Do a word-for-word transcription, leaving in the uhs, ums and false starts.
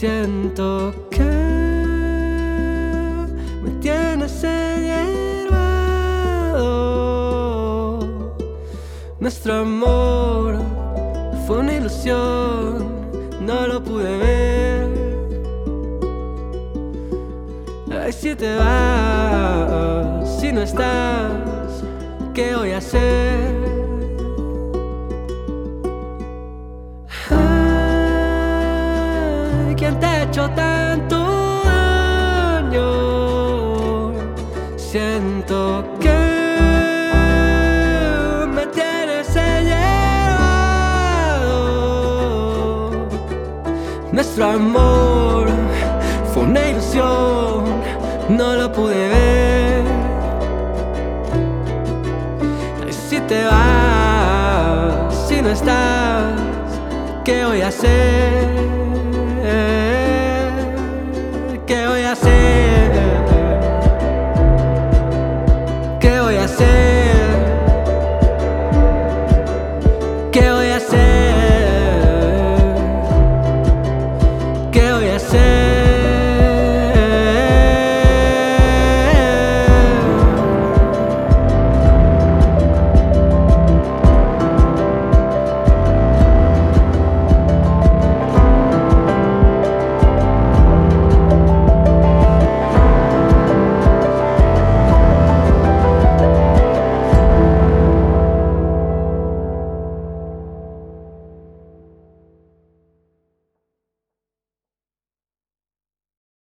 Siento que me tienes enhierbado. Nuestro amor fue una ilusión, no lo pude ver. Ay, si te vas, si no estás, ¿qué voy a hacer? Ay, ¿quién te ha hecho tanto daño? Siento que me tienes enhierbado. Nuestro amor fue una ilusión, no lo pude ver. Ay, si te vas, si no estás, ¿qué voy a hacer?